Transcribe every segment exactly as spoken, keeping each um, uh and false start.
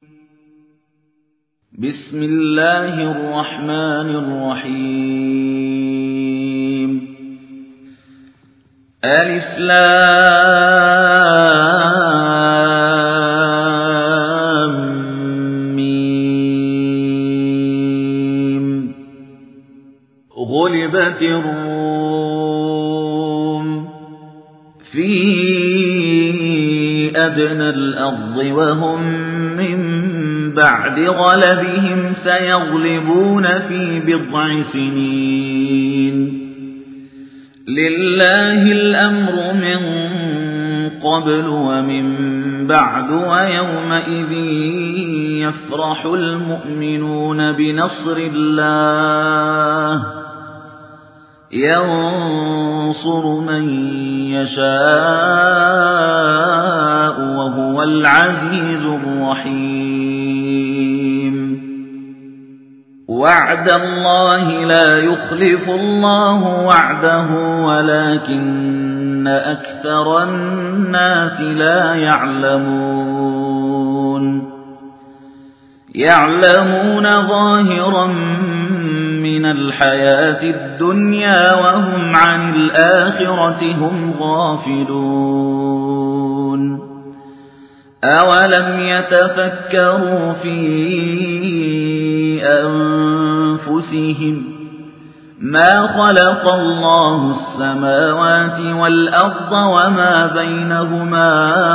بسم الله الرحمن الرحيم ألف لام ميم غلبت الروم في أدنى الأرض وهم من بعد غلبهم سيغلبون في بضع سنين لله الأمر من قبل ومن بعد ويومئذ يفرح المؤمنون بنصر الله ينصر من يشاء وهو العزيز الرحيم وعد الله لا يخلف الله وعده ولكن أكثر الناس لا يعلمون يعلمون ظاهرا من الحياة الدنيا وهم عن الآخرة هم غافلون أولم يتفكروا في أنفسهم ما خلق الله السماوات والأرض وما بينهما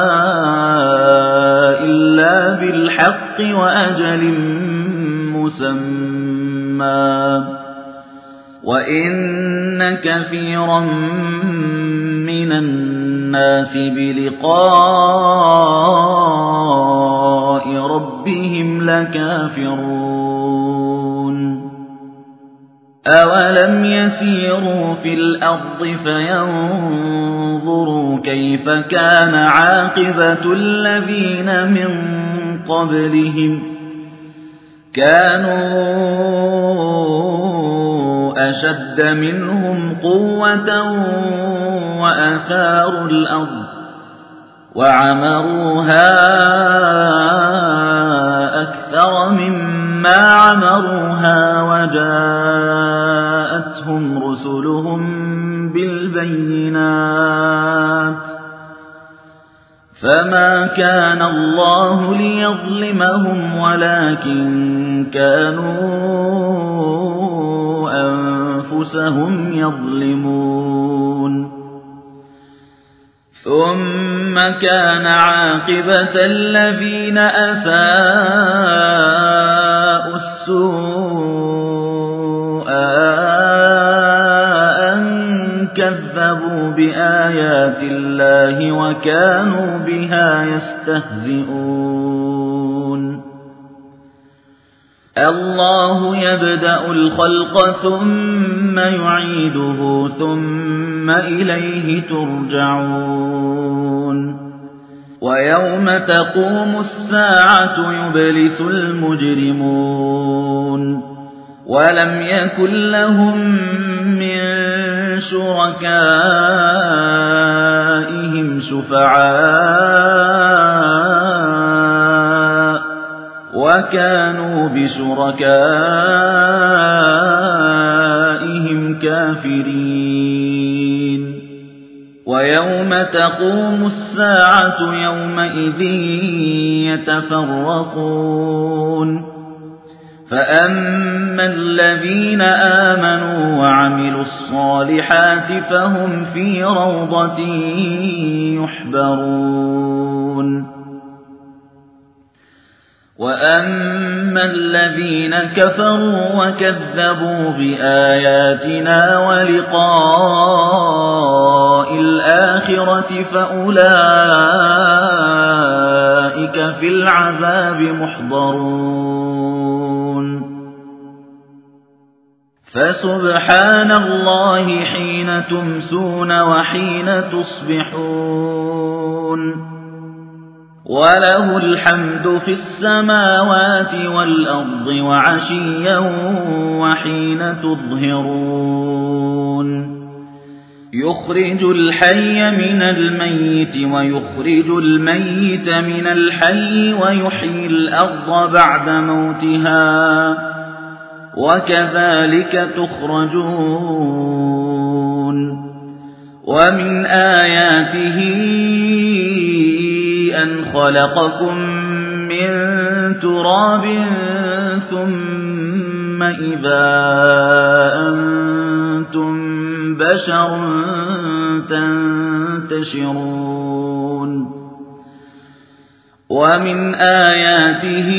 إلا بالحق وأجل مسمى وإن كثيرا من الناس بلقاء ربهم لكافرون أولم يسيروا في الأرض فينظروا كيف كان عاقبة الذين من قبلهم كانوا أشد منهم قوة وأثاروا الأرض وعمروها أكثر مما عمروها وجاءتهم رسلهم بالبينات فما كان الله ليظلمهم ولكن كانوا أنفسهم يظلمون ثم كان عاقبة الذين أساءوا السوء أن كذبوا بآيات الله وكانوا بها يستهزئون الله يبدأ الخلق ثم يعيده ثم إليه ترجعون ويوم تقوم الساعة يبلس المجرمون ولم يكن لهم من شركائهم شفعاء وكانوا بشركائهم كافرين ويوم تقوم الساعة يومئذ يتفرقون فأما الذين آمنوا وعملوا الصالحات فهم في روضة يحبرون وأما الذين كفروا وكذبوا بآياتنا ولقاء الآخرة فأولئك في العذاب محضرون فسبحان الله حين تمسون وحين تصبحون وله الحمد في السماوات والأرض وعشيا وحين تظهرون يخرج الحي من الميت ويخرج الميت من الحي ويحيي الأرض بعد موتها وكذلك تخرجون ومن آياته أن خلقكم من تراب ثم إذا أنتم بشر تنتشرون ومن آياته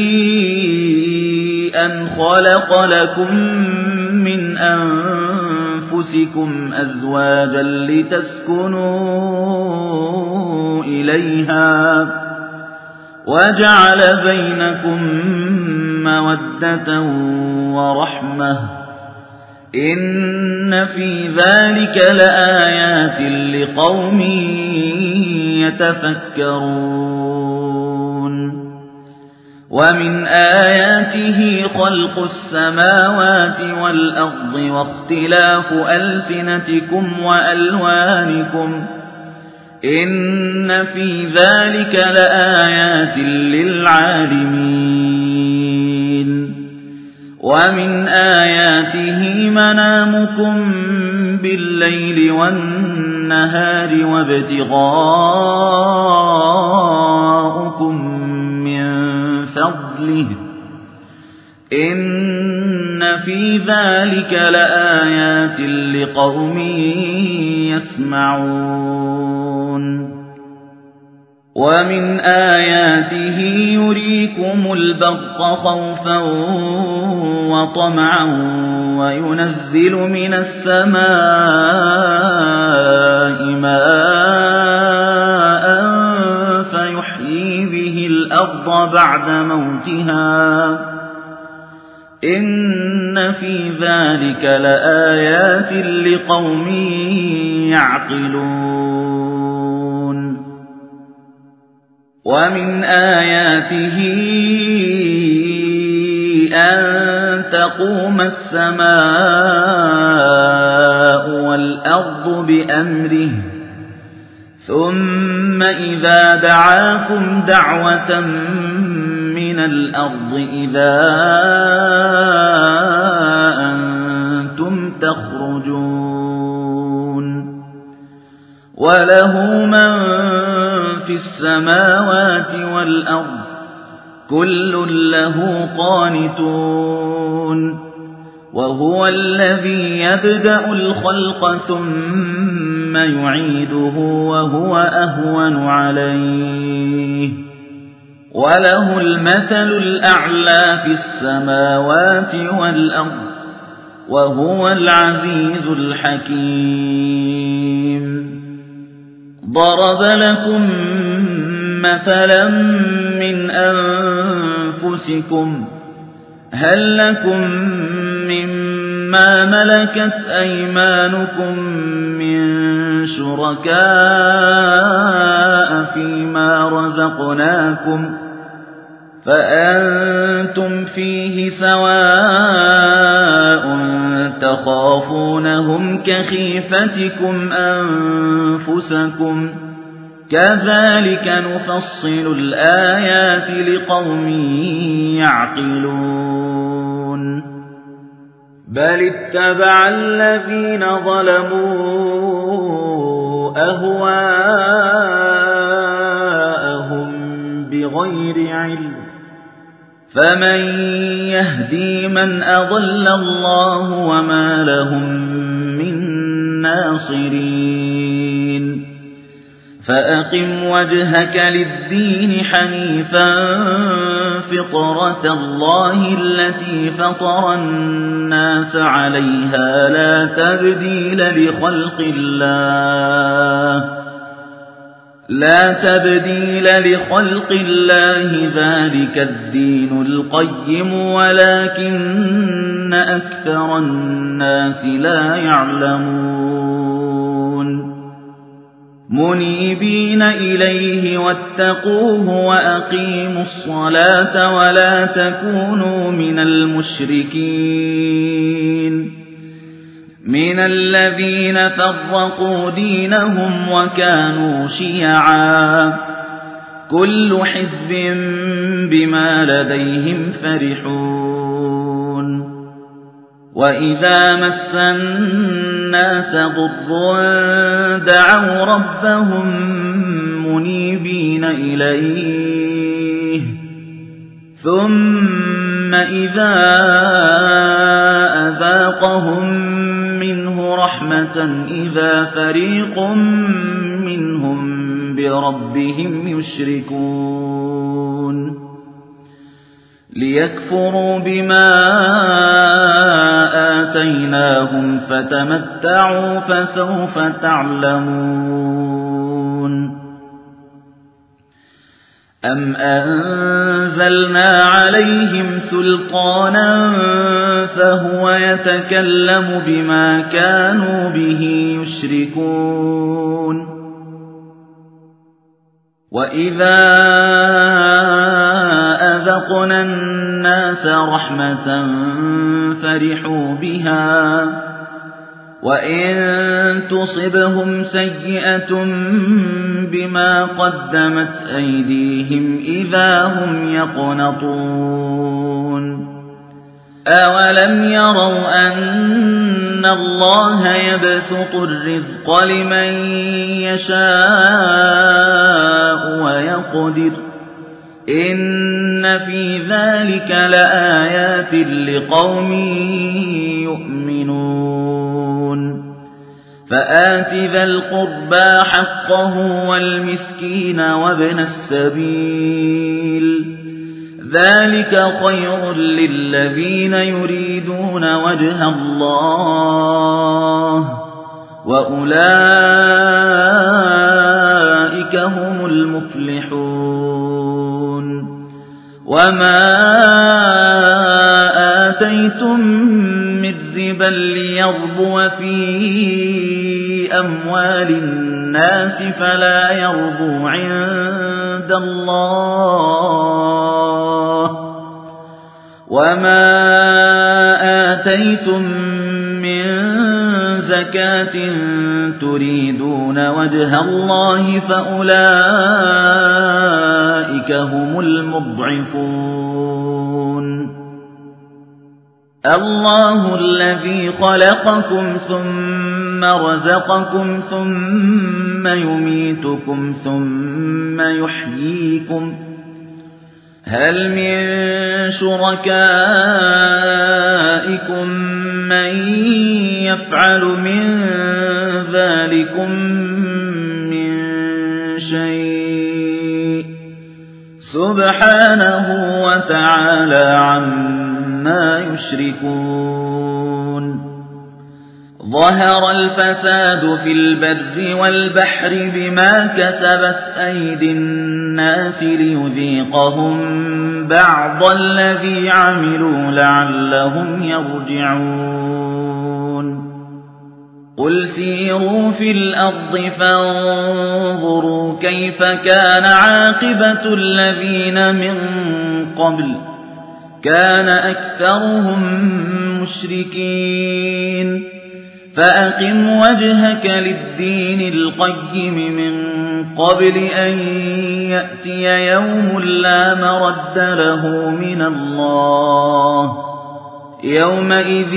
أن خلق لكم من أنفسكم أزواجا لتسكنوا إليها وجعل بينكم مودة ورحمة إن في ذلك لآيات لقوم يتفكرون ومن آياته خلق السماوات والأرض واختلاف ألسنتكم وألوانكم إن في ذلك لآيات للعالمين ومن آياته منامكم بالليل والنهار وابتغاؤكم من فضله إن في ذلك لآيات لقوم يسمعون ومن آياته يريكم البرق خوفا وطمعا وينزل من السماء ماء فيحيي به الأرض بعد موتها إن في ذلك لآيات لقوم يعقلون ومن آياته أن تقوم السماء والأرض بأمره ثم إذا دعاكم دعوة من الأرض إذا أنتم تخرجون وله من في السماوات والأرض كل له قانتون وهو الذي يبدأ الخلق ثم يعيده وهو أهون عليه وله المثل الأعلى في السماوات والأرض وهو العزيز الحكيم ضرب لكم مثلا من أنفسكم هل لكم مما ملكت أيمانكم من شركاء فيما رزقناكم فأنتم فيه سواء تخافونهم كخيفتكم أنفسكم كذلك نفصل الآيات لقوم يعقلون بل اتبع الذين ظلموا أهواءهم بغير علم فمن يهدي من أضل الله وما لهم من ناصرين فأقم وجهك للدين حنيفا فطرة الله التي فطر الناس عليها لا تبديل لخلق الله لا تبديل لخلق الله ذلك الدين القيم ولكن أكثر الناس لا يعلمون منيبين إليه واتقوه وأقيموا الصلاة ولا تكونوا من المشركين من الذين فرقوا دينهم وكانوا شيعا كل حزب بما لديهم فرحون وإذا مس الناس ضر دعوا ربهم منيبين إليه ثم إذا أذاقهم منه رحمة إذا فريق منهم بربهم يشركون ليكفروا بما آتيناهم فتمتعوا فسوف تعلمون أم أنزلنا عليهم سلطانا فهو يتكلم بما كانوا به يشركون وإذا أذقنا الناس رحمة فرحوا بها وإن تصبهم سيئة بما قدمت أيديهم إذا هم يقنطون أولم يروا أن الله يبسط الرزق لمن يشاء ويقدر إن في ذلك لآيات لقوم يؤمنون فآت ذا القربى حقه والمسكين وابن السبيل ذلك خير للذين يريدون وجه الله وأولئك هم المفلحون وما آتيتم من ربا ليربو في أموال الناس فلا يربو عند الله وما آتيتم من زكاة تريدون وجه الله فأولئك هم المضعفون الله الذي خلقكم ثم رزقكم ثم يميتكم ثم يحييكم هل من شركائكم من يفعل من ذلكم من شيء سبحانه وتعالى عما يشركون ظهر الفساد في البر والبحر بما كسبت أيدي الناس ليذيقهم بعض الذي عملوا لعلهم يرجعون قل سيروا في الأرض فانظروا كيف كان عاقبة الذين من قبل كان أكثرهم مشركين فأقم وجهك للدين القيم من قبل أن يأتي يوم لا مرد له من الله يومئذ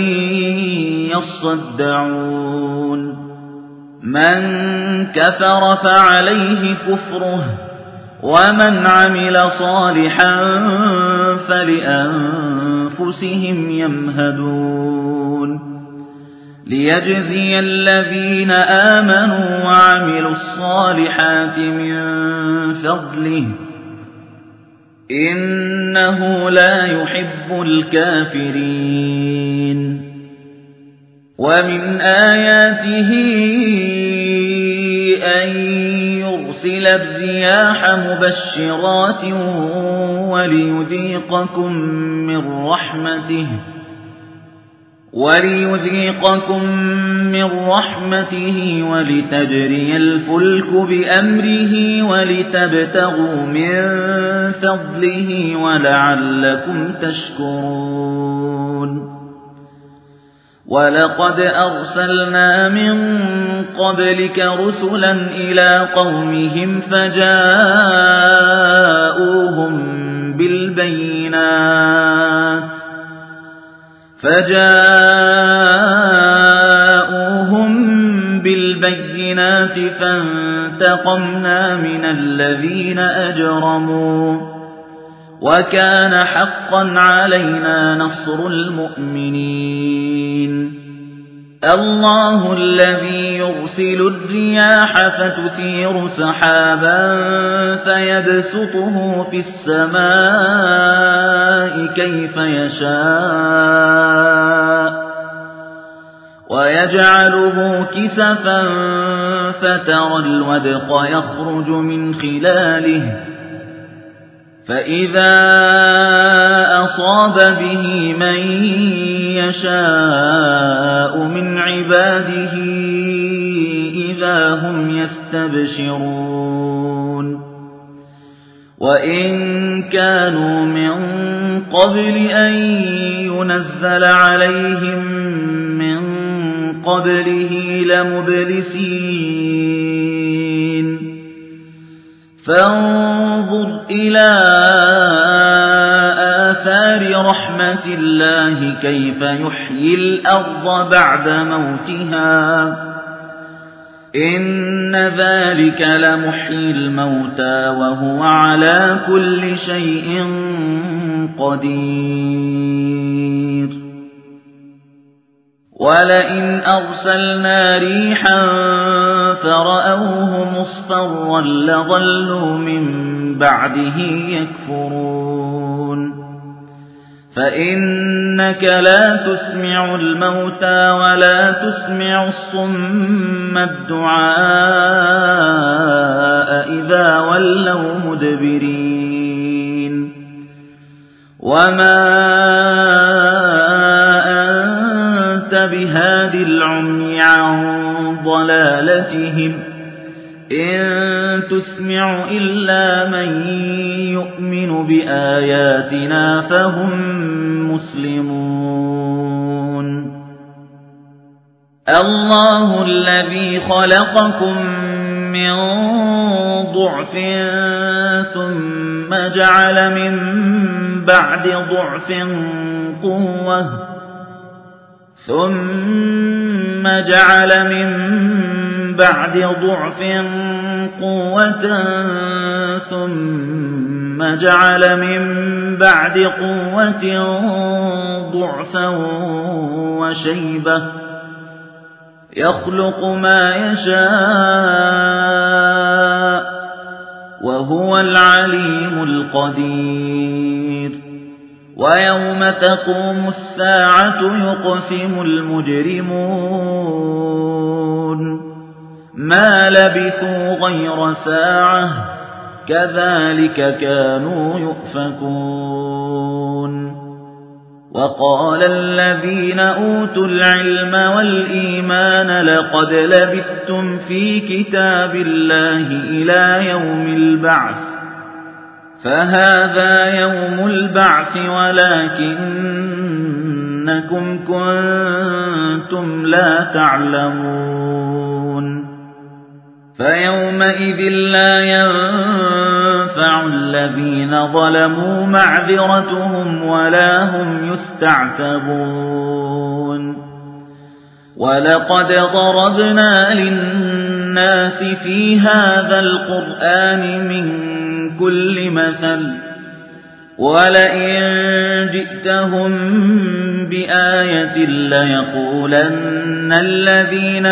يصدعون من كفر فعليه كفره ومن عمل صالحا فلأنفسهم يمهدون ليجزي الذين آمنوا وعملوا الصالحات من فضله إنه لا يحب الكافرين ومن آياته أن يرسل الرياح مبشرات وليذيقكم من رحمته وليذيقكم من رحمته ولتجري الفلك بأمره ولتبتغوا من فضله ولعلكم تشكرون ولقد أرسلنا من قبلك رسلا إلى قومهم فجاءوهم بالبينات فجاءوهم بالبينات فانتقمنا من الذين أجرموا وكان حقا علينا نصر المؤمنين. الله الذي يرسل الرياح فتثير سحابا فيبسطه في السماء كيف يشاء ويجعله كسفا فترى الودق يخرج من خلاله فإذا أصاب به من يشاء من عباده إذا هم يستبشرون. وإن كانوا من قبل أن ينزل عليهم من قبله لمبلسين. فانظر إلى آثار رحمة الله كيف يحيي الأرض بعد موتها إن ذلك لمحيي الموتى وهو على كل شيء قدير. ولئن أرسلنا ريحا فرأوه مصفرا لظلوا من بعده يكفرون. فإنك لا تسمع الموتى ولا تسمع الصم الدعاء إذا ولوا مدبرين. وما أنت بهاد العمي عن ضلالتهم إن تسمع إلا من يؤمن بآياتنا فهم مسلمون. الله الذي خلقكم من ضعف ثم جعل من بعد ضعف قوة ثم جعل من بعد ضعف قوة ثم جعل من بعد قوة ضعفا وشيبة يخلق ما يشاء وهو العليم القدير. ويوم تقوم الساعة يقسم المجرمون ما لبثوا غير ساعة كذلك كانوا يؤفكون. وقال الذين أوتوا العلم والإيمان لقد لبثتم في كتاب الله إلى يوم البعث فهذا يوم البعث ولكنكم كنتم لا تعلمون. فيومئذ لا ينفع الذين ظلموا معذرتهم ولا هم يستعتبون. ولقد ضربنا للناس في هذا القرآن من كل مثل ولئن جئتهم بآية ليقولن الذين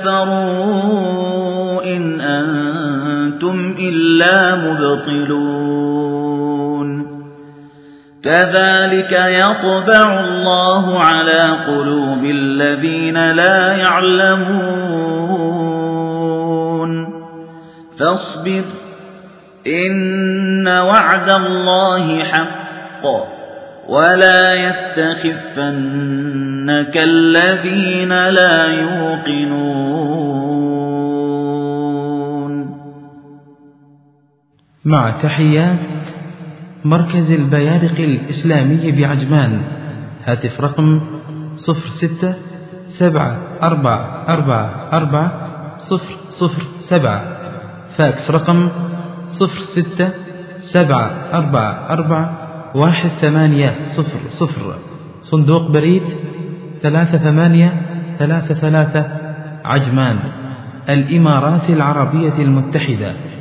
كفروا إن أنتم إلا مبطلون. كذلك يطبع الله على قلوب الذين لا يعلمون. فاصبر إن وعد الله حق ولا يستخفنك الذين لا يوقنون. مع تحيات مركز البيادق الإسلامي بعجمان. هاتف رقم صفر ستة سبعة أربعة أربعة أربعة صفر صفر سبعة. فاكس رقم صفر ستة سبعة أربعة أربعة واحد ثمانية صفر صفر. صندوق بريد ثلاثة ثمانية ثلاثة ثلاثة، عجمان، الإمارات العربية المتحدة.